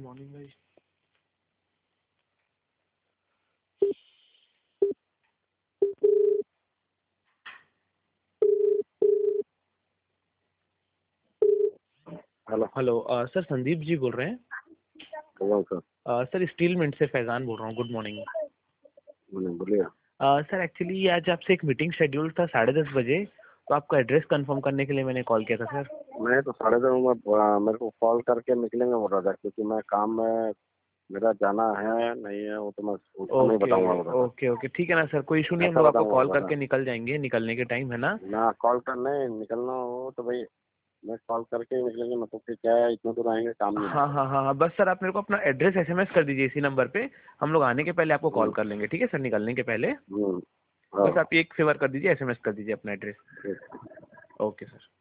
Morning भाई। Hello hello sir, Sandeep ji बोल रहे हैं? सर सर स्टील मिंट से फैज़ान बोल रहा हूँ। Good morning. बोलिए। सर एक्चुअली आज आपसे एक मीटिंग शेड्यूल था 10:30 बजे, तो आपका एड्रेस कंफर्म करने के लिए मैंने कॉल किया था सर। मैं तो 10:30 मेरे को कॉल करके निकलेंगे बोल रहा था, क्योंकि मैं काम में मेरा जाना है नहीं है वो तो मैं उस समय ओके बताऊंगा बोल रहा था। ओके ओके, ठीक है ना सर, कोई इशू नहीं, हम ऐसा लोग आपको बताऊंगा कॉल बोल रहा करके था निकल जाएंगे, निकलने के टाइम है ना। ना, कॉल करने निकलना हो तो भाई मैं कॉल करके ही निकलेंगे, मतलब फिर क्या है, इतना दूर आएंगे, काम नहीं हाँ है। हाँ हाँ हाँ, बस सर आप मेरे को अपना एड्रेस एसएमएस कर दीजिए इसी नंबर पे, हम लोग आने के पहले आपको कॉल हम्म, कर लेंगे, ठीक है सर, निकलने के पहले। हाँ बस आप एक फेवर कर दीजिए, एसएमएस कर दीजिए अपना एड्रेस। ठीक। Okay sir.